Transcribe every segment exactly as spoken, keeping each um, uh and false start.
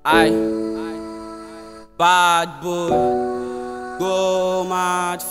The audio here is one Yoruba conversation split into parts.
I bad boy, go mad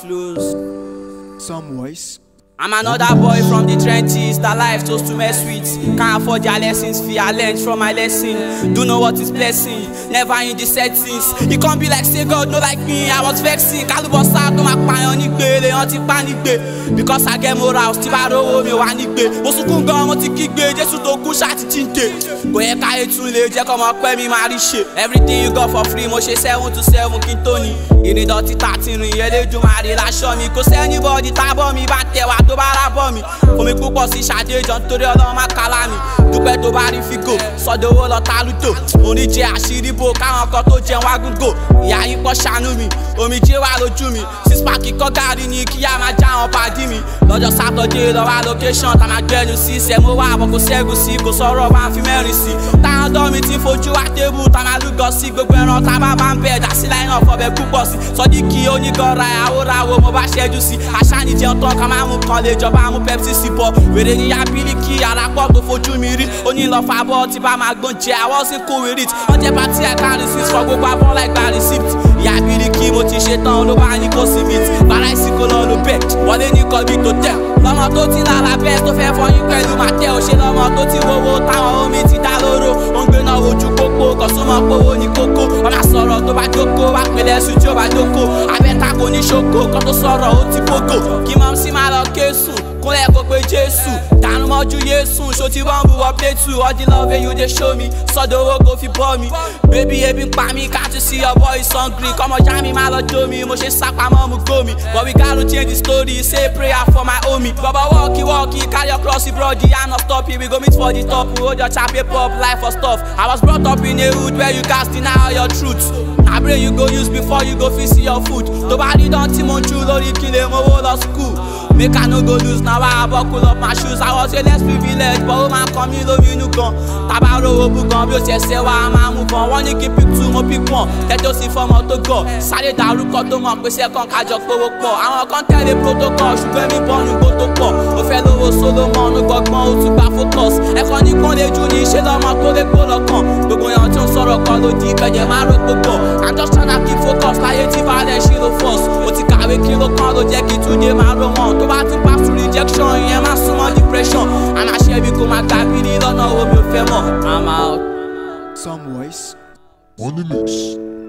flows. Some voice. I'm another boy from the trenches that life chose to mess with. Can't afford their lessons, fear I learned from my lesson. Do know what is blessing, never in the settings. You can't be like say God, no like me, I was vexing. Kalubosa to my pioneer nigbe, they want to panic because I get morals, Tibaro, me one nigbe. Osukunga, want to kick me, just to go shot tinte. Go here, carry too late, just come up with me, my shit. Everything you got for free, Moshe seven to seven, Kintoni. You need dirty thirteen, you let you marry, la show me. Cause anybody tab on me, but they want to bá mi fún mi púpọ̀ sí ṣàdéjọ́ nítorí ọlọ́run má kálá mi dúpẹ́ tó bá rí fígò sọ́dọ̀wọ́ lọ ta lúdò orí jẹ àṣírí bò káwọn kan tó jẹun wá gúngò ìyá yín pọ̀ ṣàánú mi omi jẹ́ wà lójú mi six pack kọ́ gàrí ni kí á máa já wọn pàdí mi lọ́jọ́ sátọ̀dé lọ́wọ́ location tá máa gbẹ́nu sí sẹ́mo wá àbọ̀ kò ṣẹ́gun sí kò sọ̀rọ̀ bá ń fi mẹ́rin sí táwọn ọ̀dọ́ mi ti fojú wá tébù tá máa lúgọ sí gbogbo ẹran tá bá bá ń bẹ̀ dá sí láì náà fọbẹ̀ púpọ̀ sí sọdíkì onígọ̀ọ́ra àwòrán mo bá ṣẹ́jú sí àṣà ni jẹun tán ká máa mú kan lè jọba mú pepsi sí bọ wèrè ní yabiliki arápọ̀ tó fojú mi rí oní lọ fà bọ́ tí bá máa gbọ́n jẹ àwọn sì kó wèrè tí wọ́n jẹ́ pàtí ẹ̀ka receipt fọ gbogbo abọ́ láì gba receipt yabiliki mo ti ṣe tán ló bá ní kó sí mit bàrà ìsìnkú lọ ló bẹ̀ wọlé ní kọ́bí tó tẹ̀ lọ́mọ tó ti lára bẹ́ẹ̀ tó fẹ́ fọyín pẹ̀lú màtẹ́ òṣè lọ́mọ tó ti wowó táwọn omi ti dá lóró ó ń gbé náà ojú pópó kọ̀súnmọ́ pówó ní kókó ọ̀nà sọ̀rọ̀ tó bá jókòó wá pèlè ẹ̀sùn tí ó bá jókòó abẹ́ta kò ní ṣoko kan tó sọ̀rọ̀ ó ti fógò kí mọ́ sí máa lọ kéésù kúnlẹ̀ kó pe Jésù dànù mọ́jú Yésù ṣó ti bọ́ǹbù wọ plẹ̀tù all the love you dey show me sọ́dọ̀ owó kò fi bọ́ mi baby ebi ń pa mí can't you see your boy is hungry kọ́mọ já mi má lọ jó mi mo ṣe sápamọ́ mu gbó mi but we gotta change the story say prayer for my homie baba walkie walkie carry your cross brody I no stop you we go meet for the top hold your chape pop life for stuff I was brought up in a hood where you can't deny all your truths na brain you go use before you go fit see your food tó bá rí dán tí mo ń tú lórí kí lè mowó lọ school make I no go lose now I buckle up my shoes I was a less privileged but ó máa kàn mí lómi inú gan tábà rówó bú gan bí ó ṣe ṣe wá máa mú gan wọ́n ní kí pick two mo pick one tẹ́jọ́ sí fọmọ tó gọ̀ sáré dárúkọ tó mọ̀ pé sẹ́kàn kájọ pówó pọ̀ àwọn kan tẹ̀lé protocol ṣùgbọ́n mi bọ́nu gbó tó pọ̀ ó fẹ́ lówó Solomon ó gbọ́gbọ́n ó tún gba focus ẹ̀kọ́ ní kán lè jù ní ṣe lọ́mọ tó lè gbó lọ́kàn gbogbo èèyàn tó ń sọ̀rọ̀ kan ló di ìkẹjẹ máa rò gbogbo I'm just tryna keep focus láyé tí balẹ̀ ṣí ló force ó ti kàwé kí ló kàn ló jẹ́ kí túnde máa rò wọ́n tó bá ti pass through rejection yẹn máa súnmọ́ depression a máa ṣe bí kò máa gbà bírí lọ́nà wo mi ò fẹ́ mọ̀ I'm out. Some voice. On the mix.